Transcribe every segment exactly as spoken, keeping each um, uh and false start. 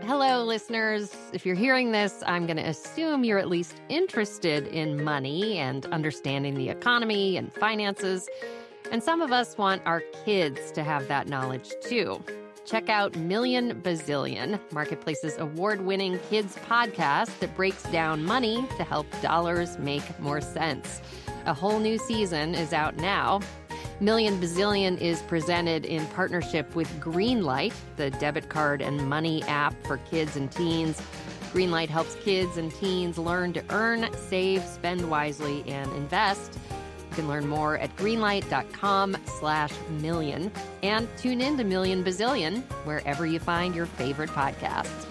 Hello, listeners. If you're hearing this, I'm going to assume you're at least interested in money and understanding the economy and finances. And some of us want our kids to have that knowledge, too. Check out Million Bazillion, Marketplace's award-winning kids podcast that breaks down money to help dollars make more sense. A whole new season is out now. Million Bazillion is presented in partnership with Greenlight, the debit card and money app for kids and teens. Greenlight helps kids and teens learn to earn, save, spend wisely, and invest. You can learn more at greenlight.com slash million. And tune in to Million Bazillion wherever you find your favorite podcasts.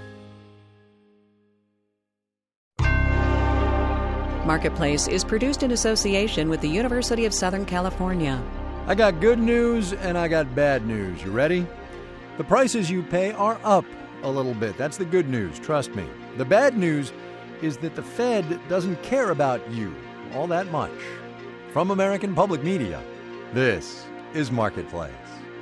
Marketplace is produced in association with the University of Southern California. I got good news and I got bad news. You ready? The prices you pay are up a little bit. That's the good news, trust me. The bad news is that the Fed doesn't care about you all that much. From American Public Media, this is Marketplace.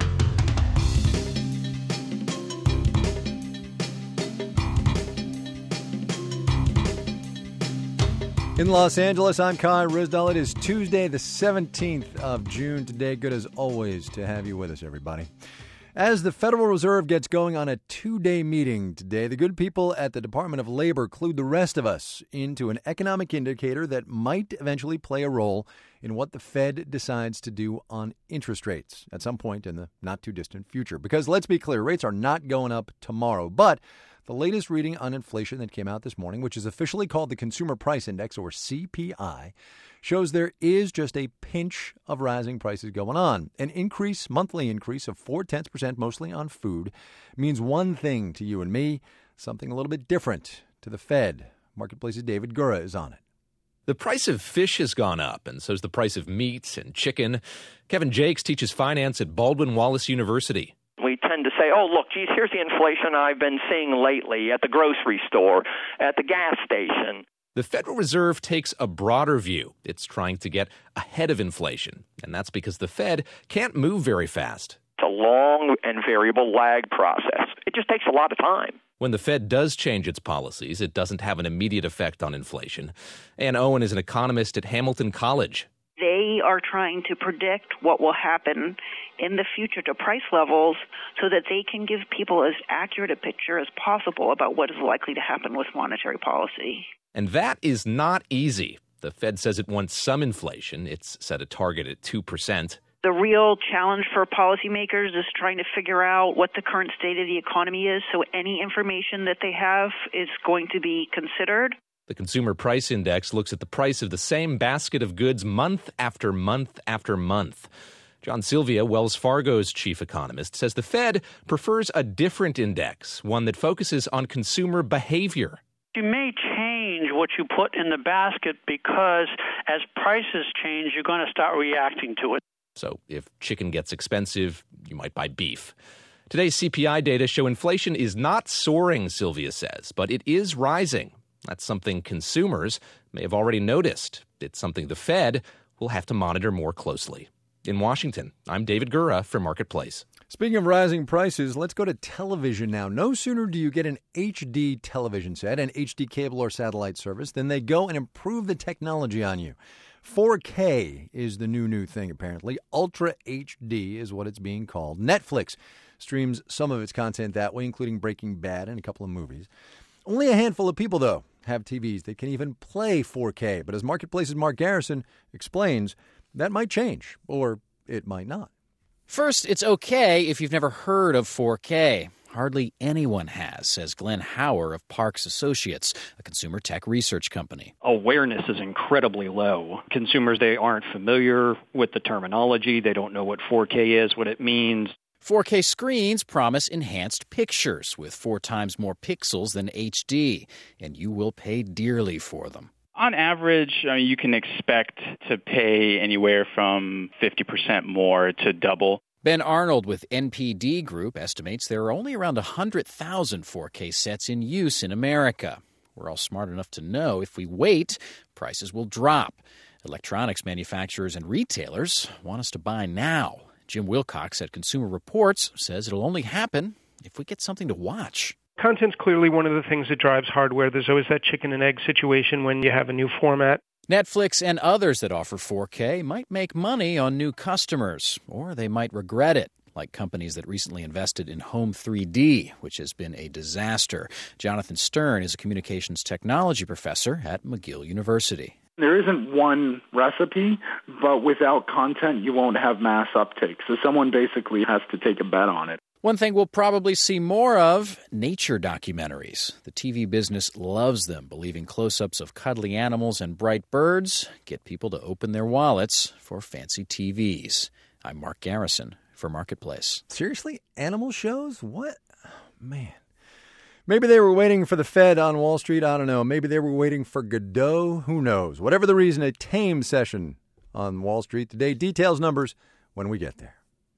In Los Angeles, I'm Kai Ryssdal. It is Tuesday, the seventeenth of June today. Good as always to have you with us, everybody. As the Federal Reserve gets going on a two-day meeting today, the good people at the Department of Labor clued the rest of us into an economic indicator that might eventually play a role in what the Fed decides to do on interest rates at some point in the not-too-distant future. Because let's be clear, rates are not going up tomorrow, but the latest reading on inflation that came out this morning, which is officially called the Consumer Price Index, or C P I, shows there is just a pinch of rising prices going on. An increase, monthly increase of four-tenths percent, mostly on food, means one thing to you and me, something a little bit different to the Fed. Marketplace's David Gura is on it. The price of fish has gone up, and so's the price of meat and chicken. Kevin Jakes teaches finance at Baldwin Wallace University. We tend to say, oh, look, geez, here's the inflation I've been seeing lately at the grocery store, at the gas station. The Federal Reserve takes a broader view. It's trying to get ahead of inflation, and that's because the Fed can't move very fast. It's a long and variable lag process. It just takes a lot of time. When the Fed does change its policies, it doesn't have an immediate effect on inflation. Ann Owen is an economist at Hamilton College. They are trying to predict what will happen in the future to price levels so that they can give people as accurate a picture as possible about what is likely to happen with monetary policy. And that is not easy. The Fed says it wants some inflation. It's set a target at two percent. The real challenge for policymakers is trying to figure out what the current state of the economy is, so any information that they have is going to be considered. The Consumer Price Index looks at the price of the same basket of goods month after month after month. John Sylvia, Wells Fargo's chief economist, says the Fed prefers a different index, one that focuses on consumer behavior. You may change what you put in the basket because as prices change, you're going to start reacting to it. So if chicken gets expensive, you might buy beef. Today's C P I data show inflation is not soaring, Sylvia says, but it is rising. That's something consumers may have already noticed. It's something the Fed will have to monitor more closely. In Washington, I'm David Gura for Marketplace. Speaking of rising prices, let's go to television now. No sooner do you get an H D television set, an H D cable or satellite service, than they go and improve the technology on you. four K is the new, new thing, apparently. Ultra H D is what it's being called. Netflix streams some of its content that way, including Breaking Bad and a couple of movies. Only a handful of people, though, have T Vs that can even play four K. But as Marketplace's Mark Garrison explains, that might change, or it might not. First, it's okay if you've never heard of four K. Hardly anyone has, says Glenn Hauer of Parks Associates, a consumer tech research company. Awareness is incredibly low. Consumers, they aren't familiar with the terminology. They don't know what four K is, what it means. four K screens promise enhanced pictures with four times more pixels than H D, and you will pay dearly for them. On average, I mean, you can expect to pay anywhere from fifty percent more to double. Ben Arnold with N P D Group estimates there are only around one hundred thousand four K sets in use in America. We're all smart enough to know if we wait, prices will drop. Electronics manufacturers and retailers want us to buy now. Jim Wilcox at Consumer Reports says it'll only happen if we get something to watch. Content's clearly one of the things that drives hardware. There's always that chicken and egg situation when you have a new format. Netflix and others that offer four K might make money on new customers, or they might regret it, like companies that recently invested in Home three D, which has been a disaster. Jonathan Stern is a communications technology professor at McGill University. There isn't one recipe, but without content, you won't have mass uptake. So someone basically has to take a bet on it. One thing we'll probably see more of, nature documentaries. The T V business loves them, believing close-ups of cuddly animals and bright birds get people to open their wallets for fancy T Vs. I'm Mark Garrison for Marketplace. Seriously? Animal shows? What? Oh, man. Maybe they were waiting for the Fed on Wall Street. I don't know. Maybe they were waiting for Godot. Who knows? Whatever the reason, a tame session on Wall Street today. Details, numbers when we get there.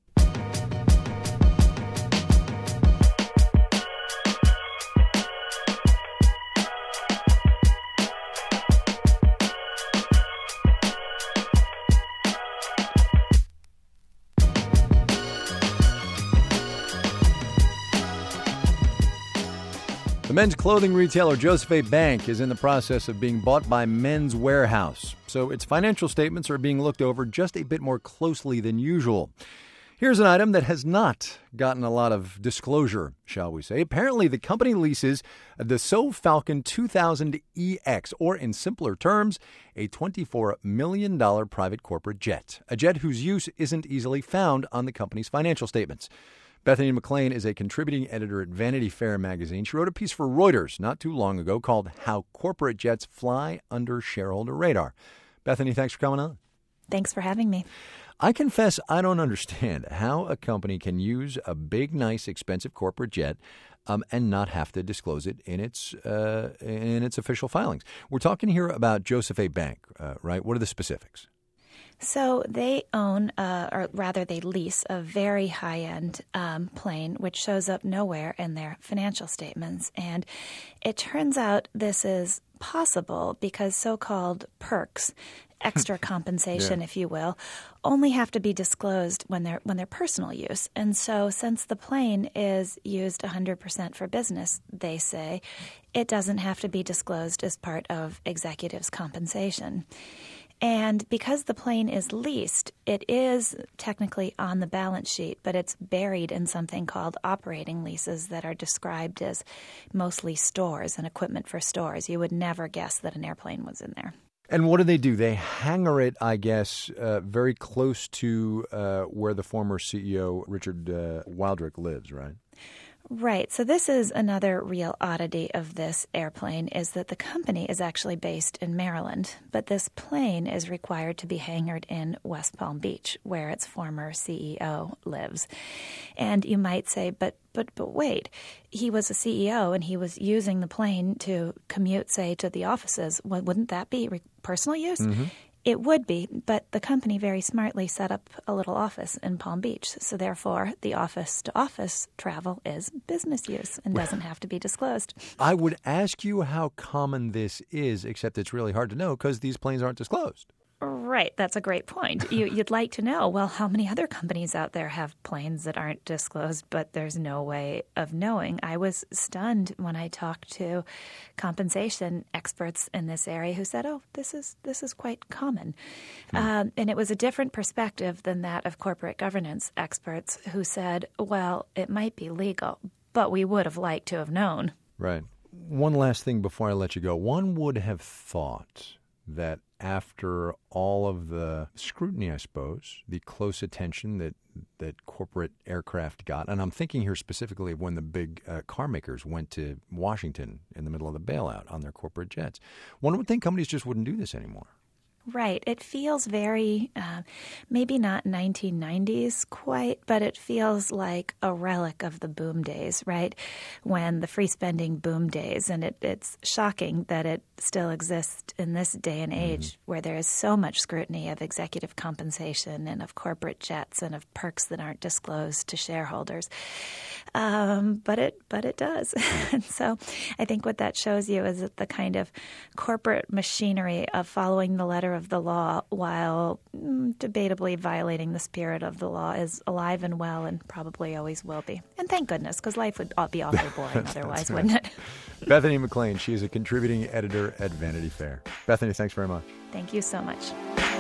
The men's clothing retailer Joseph A. Bank is in the process of being bought by Men's Wearhouse, so its financial statements are being looked over just a bit more closely than usual. Here's an item that has not gotten a lot of disclosure, shall we say. Apparently, the company leases the Dassault Falcon two thousand E X, or in simpler terms, a twenty-four million dollars private corporate jet, a jet whose use isn't easily found on the company's financial statements. Bethany McLean is a contributing editor at Vanity Fair magazine. She wrote a piece for Reuters not too long ago called How Corporate Jets Fly Under Shareholder Radar. Bethany, thanks for coming on. Thanks for having me. I confess I don't understand how a company can use a big, nice, expensive corporate jet um, and not have to disclose it in its uh, in its official filings. We're talking here about Joseph A. Bank, uh, right? What are the specifics? So they own, uh, or rather they lease, a very high-end um, plane, which shows up nowhere in their financial statements. And it turns out this is possible because so-called perks, extra compensation, yeah. if you will, only have to be disclosed when they're when they're personal use. And so since the plane is used one hundred percent for business, they say, it doesn't have to be disclosed as part of executives' compensation. And because the plane is leased, it is technically on the balance sheet, but it's buried in something called operating leases that are described as mostly stores and equipment for stores. You would never guess that an airplane was in there. And what do they do? They hangar it, I guess, uh, very close to uh, where the former C E O, Richard uh, Wildrick, lives, right? Right. So this is another real oddity of this airplane, is that the company is actually based in Maryland, but this plane is required to be hangared in West Palm Beach, where its former C E O lives. And you might say, but but but wait, he was a C E O and he was using the plane to commute, say, to the offices. Well, wouldn't that be re- personal use? Mm-hmm. It would be, but the company very smartly set up a little office in Palm Beach. So therefore, the office-to-office travel is business use and doesn't have to be disclosed. I would ask you how common this is, except it's really hard to know because these planes aren't disclosed. Right. That's a great point. You, you'd like to know, well, how many other companies out there have planes that aren't disclosed, but there's no way of knowing. I was stunned when I talked to compensation experts in this area who said, oh, this is this is quite common. Hmm. Um, and it was a different perspective than that of corporate governance experts who said, well, it might be legal, but we would have liked to have known. Right. One last thing before I let you go. One would have thought that after all of the scrutiny, I suppose, the close attention that that corporate aircraft got, and I'm thinking here specifically of when the big uh, car makers went to Washington in the middle of the bailout on their corporate jets, one would think companies just wouldn't do this anymore. Right. It feels very, uh, maybe not nineteen nineties quite, but it feels like a relic of the boom days, right? When the free spending boom days. And it, it's shocking that it still exists in this day and age mm-hmm. where there is so much scrutiny of executive compensation and of corporate jets and of perks that aren't disclosed to shareholders. um, but it but it does. And so I think what that shows you is that the kind of corporate machinery of following the letter of the law while mm, debatably violating the spirit of the law is alive and well and probably always will be. And thank goodness, because life would be awfully boring otherwise, right. wouldn't it? Bethany McLean, she is a contributing editor at Vanity Fair. Bethany, thanks very much. Thank you so much.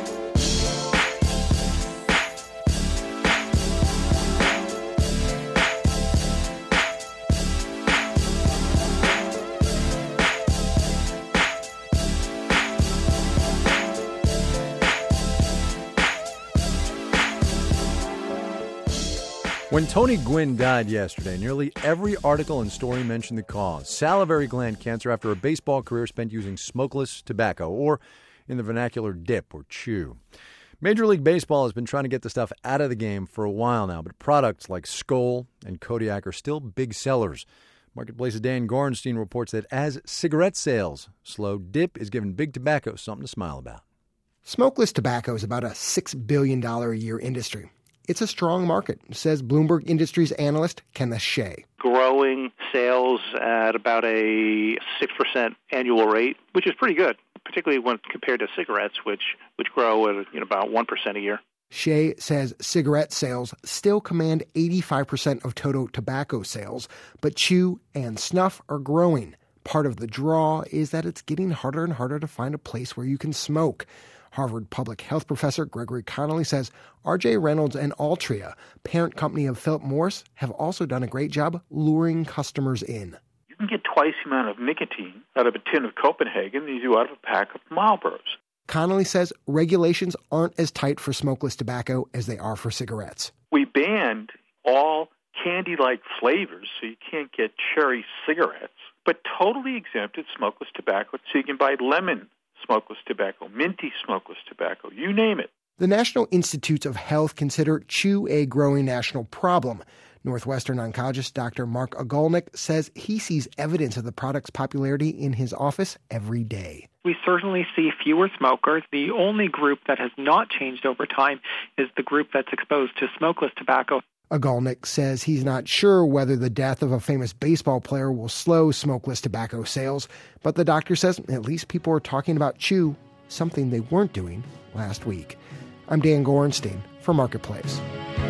When Tony Gwynn died yesterday, nearly every article and story mentioned the cause, salivary gland cancer after a baseball career spent using smokeless tobacco, or in the vernacular, dip or chew. Major League Baseball has been trying to get the stuff out of the game for a while now, but products like Skoal and Kodiak are still big sellers. Marketplace's Dan Gorenstein reports that as cigarette sales slow, dip is giving big tobacco something to smile about. Smokeless tobacco is about a six billion dollars a year industry. It's a strong market, says Bloomberg Industries analyst Kenneth Shea. Growing sales at about a six percent annual rate, which is pretty good, particularly when compared to cigarettes, which, which grow at you know, about one percent a year. Shea says cigarette sales still command eighty-five percent of total tobacco sales, but chew and snuff are growing. Part of the draw is that it's getting harder and harder to find a place where you can smoke. Harvard public health professor Gregory Connolly says R J Reynolds and Altria, parent company of Philip Morris, have also done a great job luring customers in. You can get twice the amount of nicotine out of a tin of Copenhagen than you do out of a pack of Marlboros. Connolly says regulations aren't as tight for smokeless tobacco as they are for cigarettes. We banned all candy-like flavors, so you can't get cherry cigarettes, but totally exempted smokeless tobacco, so you can buy lemon smokeless tobacco, minty smokeless tobacco, you name it. The National Institutes of Health consider chew a growing national problem. Northwestern oncologist Doctor Mark Ogolnik says he sees evidence of the product's popularity in his office every day. We certainly see fewer smokers. The only group that has not changed over time is the group that's exposed to smokeless tobacco. Ogolnik says he's not sure whether the death of a famous baseball player will slow smokeless tobacco sales, but the doctor says at least people are talking about chew, something they weren't doing last week. I'm Dan Gorenstein for Marketplace.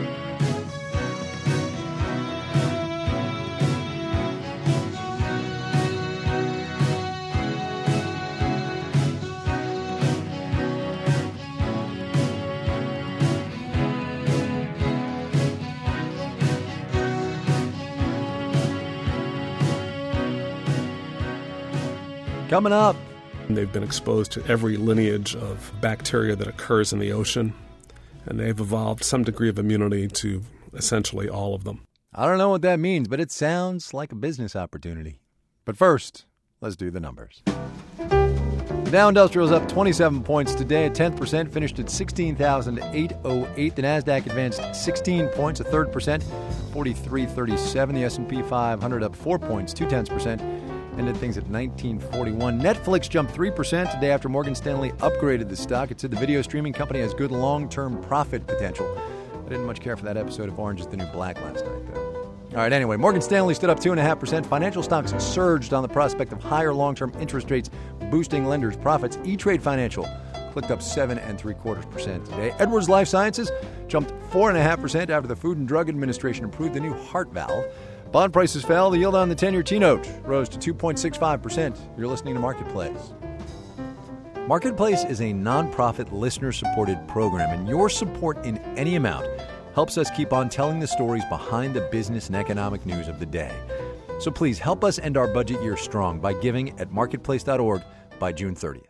Coming up. They've been exposed to every lineage of bacteria that occurs in the ocean, and they've evolved some degree of immunity to essentially all of them. I don't know what that means, but it sounds like a business opportunity. But first, let's do the numbers. The Dow Industrial is up twenty-seven points today, a tenth percent, finished at sixteen thousand eight hundred eight. The Nasdaq advanced sixteen points, a third percent, forty-three thirty-seven. The S and P five hundred up four points, two tenths percent, ended things at nineteen forty-one. Netflix jumped three percent today after Morgan Stanley upgraded the stock. It said the video streaming company has good long-term profit potential. I didn't much care for that episode of Orange is the New Black last night, though. All right, anyway, Morgan Stanley stood up two point five percent. Financial stocks surged on the prospect of higher long-term interest rates boosting lenders' profits. E-Trade Financial clicked up seven and three quarters percent today. Edwards Life Sciences jumped four point five percent after the Food and Drug Administration approved the new heart valve. Bond prices fell. The yield on the ten-year T-note rose to two point six five percent. You're listening to Marketplace. Marketplace is a nonprofit, listener-supported program, and your support in any amount helps us keep on telling the stories behind the business and economic news of the day. So please help us end our budget year strong by giving at marketplace dot org by June thirtieth.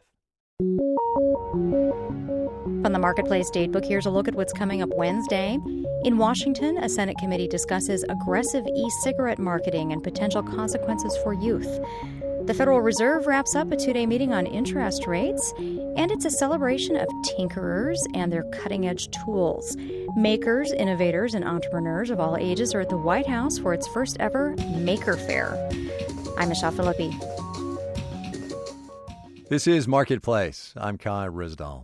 From the Marketplace Datebook, here's a look at what's coming up Wednesday. In Washington, a Senate committee discusses aggressive e-cigarette marketing and potential consequences for youth. The Federal Reserve wraps up a two-day meeting on interest rates, and it's a celebration of tinkerers and their cutting-edge tools. Makers, innovators, and entrepreneurs of all ages are at the White House for its first-ever Maker Faire. I'm Michelle Philippi. This is Marketplace. I'm Kai Rizdal.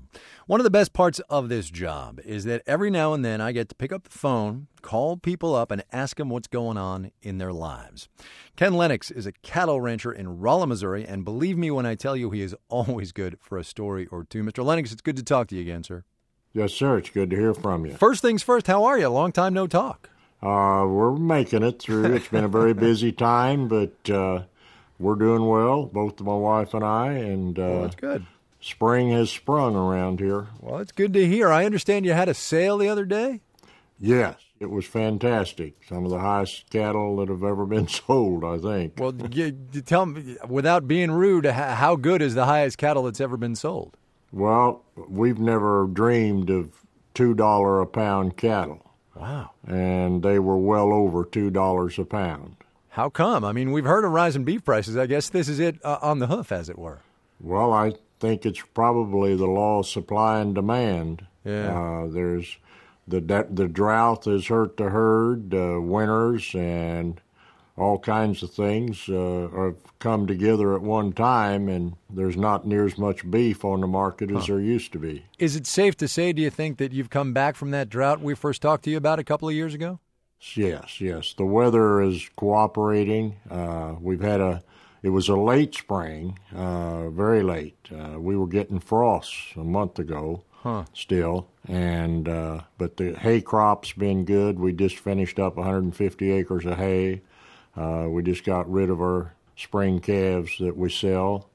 One of the best parts of this job is that every now and then I get to pick up the phone, call people up, and ask them what's going on in their lives. Ken Lennox is a cattle rancher in Rolla, Missouri, and believe me when I tell you he is always good for a story or two. Mister Lennox, it's good to talk to you again, sir. Yes, sir. It's good to hear from you. First things first, how are you? Long time no talk. Uh, we're making it through. It's been a very busy time, but uh, we're doing well, both my wife and I, and uh, well, that's good. Spring has sprung around here. Well, it's good to hear. I understand you had a sale the other day? Yes, it was fantastic. Some of the highest cattle that have ever been sold, I think. Well, you, you tell me, without being rude, how good is the highest cattle that's ever been sold? Well, we've never dreamed of two dollars a pound cattle. Wow. And they were well over two dollars a pound. How come? I mean, we've heard of rising beef prices. I guess this is it uh, on the hoof, as it were. Well, I think it's probably the law of supply and demand. Yeah. Uh, there's the the drought has hurt the herd, uh, winters, and all kinds of things uh, have come together at one time, and there's not near as much beef on the market as huh. there used to be. Is it safe to say, do you think, that you've come back from that drought we first talked to you about a couple of years ago? Yes, yes. The weather is cooperating. Uh, we've had a It was a late spring, uh, very late. Uh, we were getting frosts a month ago huh. still, and uh, but the hay crop's been good. We just finished up one hundred fifty acres of hay. Uh, we just got rid of our spring calves that we sell,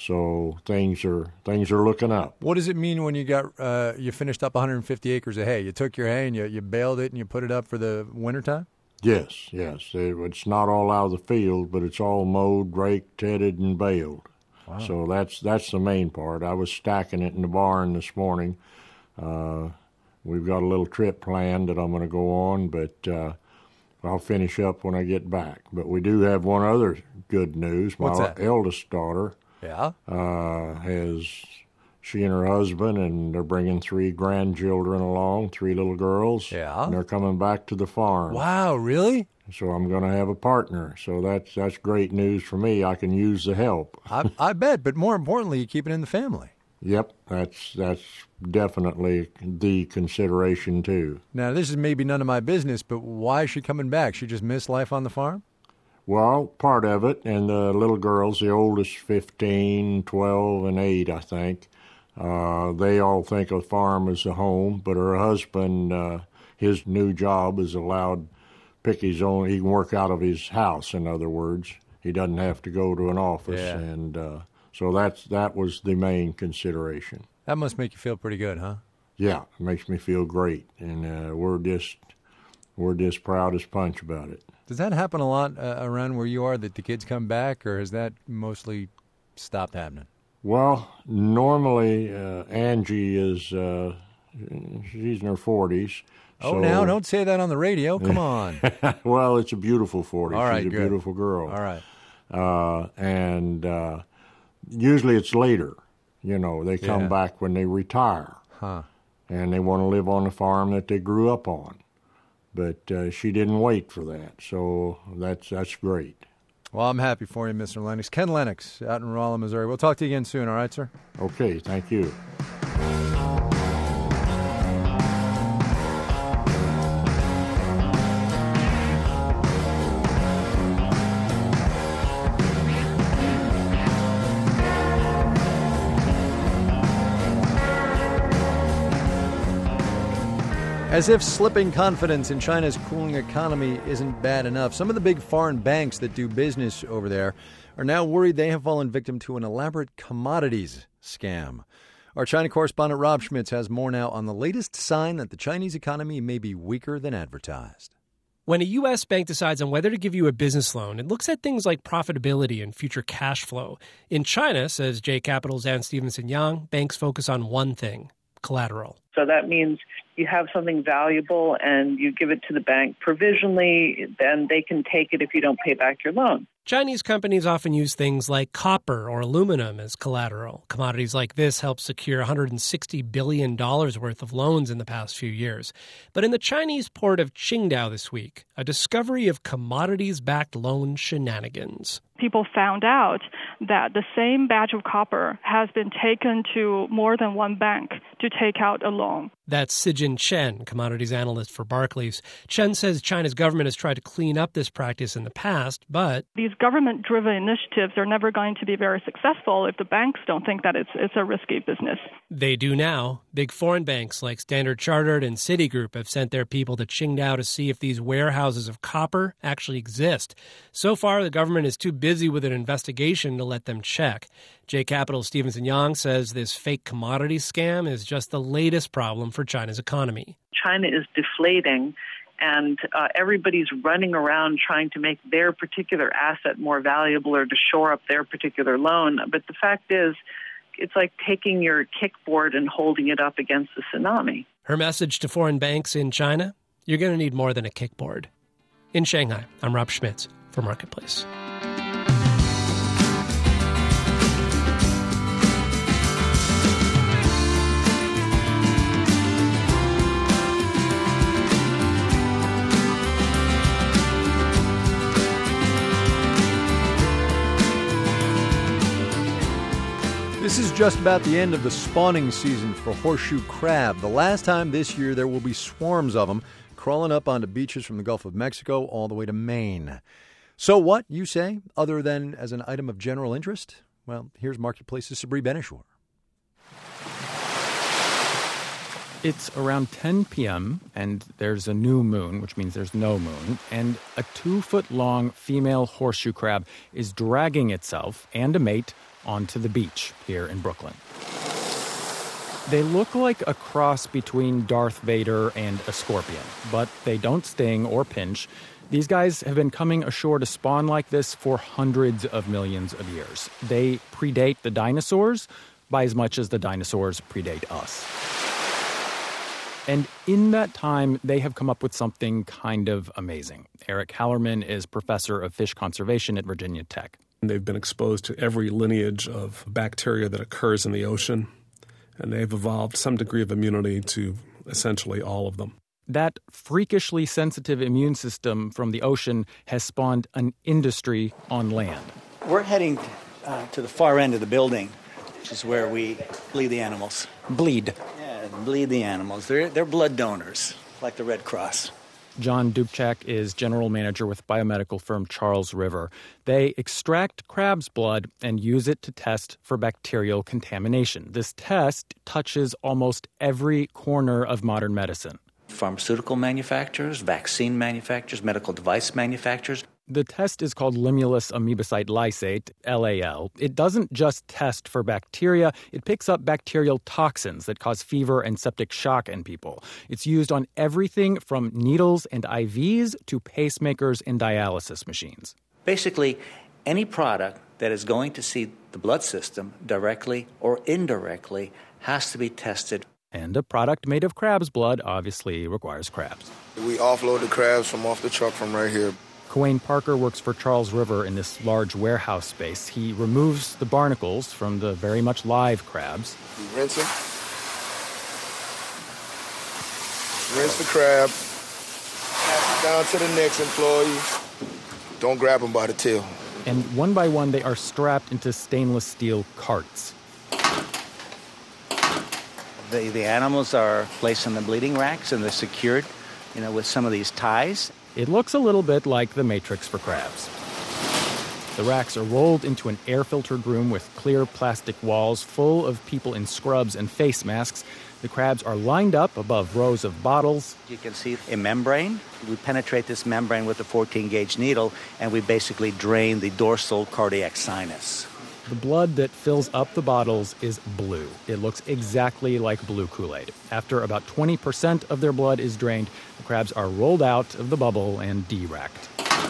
so things are things are looking up. What does it mean when you got uh, you finished up one hundred fifty acres of hay? You took your hay and you, you baled it and you put it up for the wintertime? Yes, yes. It's not all out of the field, but it's all mowed, raked, tedded, and baled. Wow. So that's that's the main part. I was stacking it in the barn this morning. Uh, we've got a little trip planned that I'm going to go on, but uh, I'll finish up when I get back. But we do have one other good news. What's My that? eldest daughter yeah, uh, has... She and her husband, and they're bringing three grandchildren along, three little girls. Yeah. And they're coming back to the farm. Wow, really? So I'm going to have a partner. So that's that's great news for me. I can use the help. I, I bet, but more importantly, you keep it in the family. Yep, that's that's definitely the consideration, too. Now, this is maybe none of my business, but why is she coming back? She just missed life on the farm? Well, part of it, and the little girls, the oldest fifteen, twelve, and eight, I think. Uh, they all think a farm is a home, but her husband, uh, his new job is allowed pick his own. He can work out of his house. In other words, he doesn't have to go to an office, yeah. and uh, so that's that was the main consideration. That must make you feel pretty good, huh? Yeah, it makes me feel great, and uh, we're just we're just proud as punch about it. Does that happen a lot uh, around where you are, that the kids come back, or has that mostly stopped happening? Well, normally uh, Angie is, uh, she's in her forties. Oh, so... now, don't say that on the radio. Come on. Well, it's a beautiful forty. All right, she's a good. beautiful girl. All right. Uh, and uh, usually it's later. You know, they come Yeah. back when they retire. Huh. And they want to live on the farm that they grew up on. But uh, she didn't wait for that, so that's that's great. Well, I'm happy for you, Mister Lennox. Ken Lennox out in Rolla, Missouri. We'll talk to you again soon, all right, sir? Okay, thank you. As if slipping confidence in China's cooling economy isn't bad enough, some of the big foreign banks that do business over there are now worried they have fallen victim to an elaborate commodities scam. Our China correspondent Rob Schmitz has more now on the latest sign that the Chinese economy may be weaker than advertised. When a U S bank decides on whether to give you a business loan, it looks at things like profitability and future cash flow. In China, says J Capital's Ann Stevenson Yang, banks focus on one thing: collateral. So that means you have something valuable and you give it to the bank provisionally, then they can take it if you don't pay back your loan. Chinese companies often use things like copper or aluminum as collateral. Commodities like this helped secure one hundred sixty billion dollars worth of loans in the past few years. But in the Chinese port of Qingdao this week, a discovery of commodities-backed loan shenanigans. People found out that the same batch of copper has been taken to more than one bank to take out a loan. That's Sijin Chen, commodities analyst for Barclays. Chen says China's government has tried to clean up this practice in the past, but these government-driven initiatives are never going to be very successful if the banks don't think that it's it's a risky business. They do now. Big foreign banks like Standard Chartered and Citigroup have sent their people to Qingdao to see if these warehouses of copper actually exist. So far, the government is too busy with an investigation to let them check. J Capital Stevenson Yang says this fake commodity scam is just the latest problem for China's economy. China is deflating, and uh, everybody's running around trying to make their particular asset more valuable or to shore up their particular loan. But the fact is, it's like taking your kickboard and holding it up against the tsunami. Her message to foreign banks in China, you're going to need more than a kickboard. In Shanghai, I'm Rob Schmitz for Marketplace. This is just about the end of the spawning season for horseshoe crab. The last time this year, there will be swarms of them crawling up onto beaches from the Gulf of Mexico all the way to Maine. So what, you say, other than as an item of general interest? Well, here's Marketplace's Sabri Benishore. It's around ten p.m., and there's a new moon, which means there's no moon, and a two-foot-long female horseshoe crab is dragging itself and a mate onto the beach here in Brooklyn. They look like a cross between Darth Vader and a scorpion, but they don't sting or pinch. These guys have been coming ashore to spawn like this for hundreds of millions of years. They predate the dinosaurs by as much as the dinosaurs predate us. And in that time, they have come up with something kind of amazing. Eric Hallerman is professor of fish conservation at Virginia Tech. They've been exposed to every lineage of bacteria that occurs in the ocean, and they've evolved some degree of immunity to essentially all of them. That freakishly sensitive immune system from the ocean has spawned an industry on land. We're heading uh, to the far end of the building, which is where we bleed the animals. Bleed? Yeah, bleed the animals. They're, they're blood donors, like the Red Cross. John Dubček is general manager with biomedical firm Charles River. They extract crab's blood and use it to test for bacterial contamination. This test touches almost every corner of modern medicine. Pharmaceutical manufacturers, vaccine manufacturers, medical device manufacturers. The test is called Limulus amoebocyte lysate, L A L. It doesn't just test for bacteria. It picks up bacterial toxins that cause fever and septic shock in people. It's used on everything from needles and I Vs to pacemakers and dialysis machines. Basically, any product that is going to see the blood system directly or indirectly has to be tested. And a product made of crab's blood obviously requires crabs. We offload the crabs from off the truck from right here. Kawayne Parker works for Charles River in this large warehouse space. He removes the barnacles from the very much live crabs. We rinse them. Rinse the crab. Pass it down to the next employee. Don't grab them by the tail. And one by one, they are strapped into stainless steel carts. The, the animals are placed on the bleeding racks and they're secured, you know, with some of these ties. It looks a little bit like the Matrix for crabs. The racks are rolled into an air-filtered room with clear plastic walls full of people in scrubs and face masks. The crabs are lined up above rows of bottles. You can see a membrane. We penetrate this membrane with a fourteen gauge needle, and we basically drain the dorsal cardiac sinus. The blood that fills up the bottles is blue. It looks exactly like blue Kool-Aid. After about twenty percent of their blood is drained, the crabs are rolled out of the bubble and de-racked.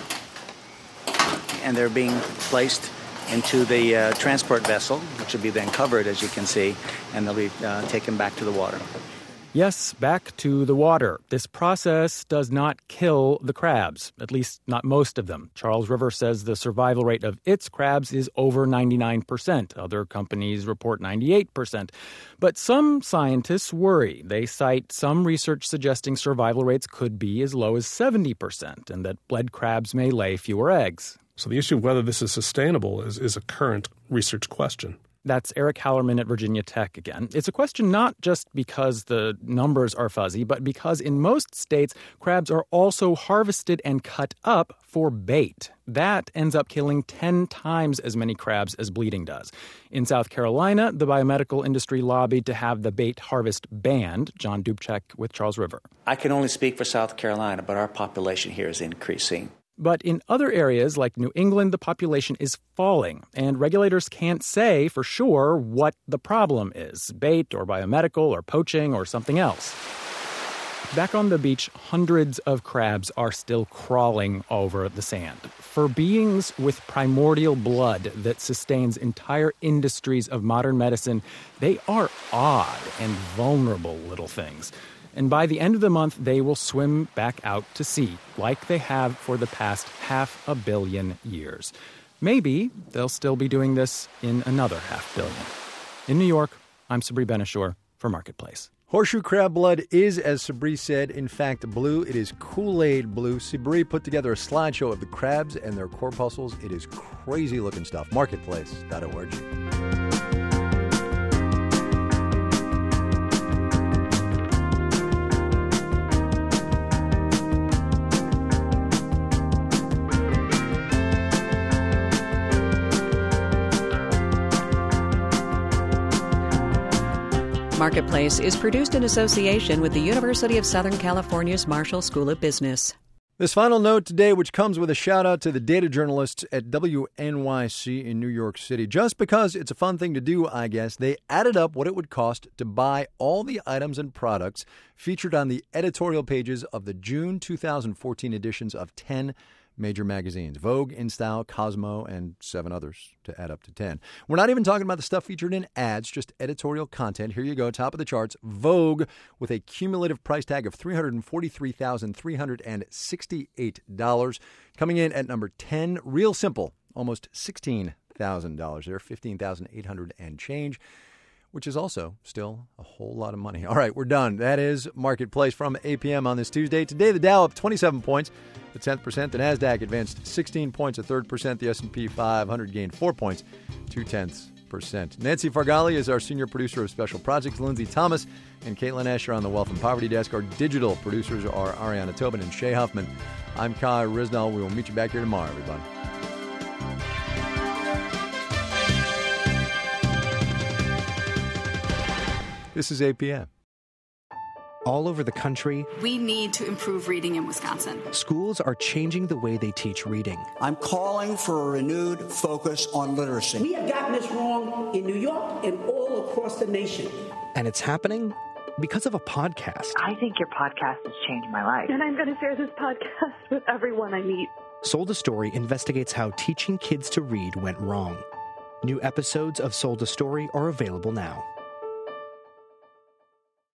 And they're being placed into the uh, transport vessel, which will be then covered, as you can see, and they'll be uh, taken back to the water. Yes, back to the water. This process does not kill the crabs, at least not most of them. Charles River says the survival rate of its crabs is over ninety-nine percent. Other companies report ninety-eight percent. But some scientists worry. They cite some research suggesting survival rates could be as low as seventy percent and that bled crabs may lay fewer eggs. So the issue of whether this is sustainable is, is a current research question. That's Eric Hallerman at Virginia Tech again. It's a question not just because the numbers are fuzzy, but because in most states, crabs are also harvested and cut up for bait. That ends up killing ten times as many crabs as bleeding does. In South Carolina, the biomedical industry lobbied to have the bait harvest banned. John Dubček with Charles River. I can only speak for South Carolina, but our population here is increasing. But in other areas like New England, the population is falling, and regulators can't say for sure what the problem is, bait or biomedical or poaching or something else. Back on the beach, hundreds of crabs are still crawling over the sand. For beings with primordial blood that sustains entire industries of modern medicine, they are odd and vulnerable little things. And by the end of the month, they will swim back out to sea, like they have for the past half a billion years. Maybe they'll still be doing this in another half billion. In New York, I'm Sabri Ben-Achour for Marketplace. Horseshoe crab blood is, as Sabri said, in fact blue. It is Kool-Aid blue. Sabri put together a slideshow of the crabs and their corpuscles. It is crazy-looking stuff. Marketplace dot org. Marketplace is produced in association with the University of Southern California's Marshall School of Business. This final note today, which comes with a shout out to the data journalists at W N Y C in New York City. Just because it's a fun thing to do, I guess, they added up what it would cost to buy all the items and products featured on the editorial pages of the June two thousand fourteen editions of ten major magazines: Vogue, InStyle, Cosmo, and seven others to add up to ten. We're not even talking about the stuff featured in ads, just editorial content. Here you go, top of the charts. Vogue with a cumulative price tag of three hundred forty-three thousand three hundred sixty-eight dollars. Coming in at number ten, Real Simple, almost sixteen thousand dollars there, fifteen thousand eight hundred dollars and change, which is also still a whole lot of money. All right, we're done. That is Marketplace from eight p.m. on this Tuesday. Today, the Dow up twenty-seven points, the tenth percent. The NASDAQ advanced sixteen points, a third percent. The S and P five hundred gained four points, two-tenths percent. Nancy Fargali is our senior producer of Special Projects. Lindsay Thomas and Caitlin Asher on the Wealth and Poverty Desk. Our digital producers are Ariana Tobin and Shay Huffman. I'm Kai Risnell. We will meet you back here tomorrow, everybody. This is eight p.m. All over the country, we need to improve reading in Wisconsin. Schools are changing the way they teach reading. I'm calling for a renewed focus on literacy. We have gotten this wrong in New York and all across the nation. And it's happening because of a podcast. I think your podcast has changed my life. And I'm going to share this podcast with everyone I meet. Sold a Story investigates how teaching kids to read went wrong. New episodes of Sold a Story are available now.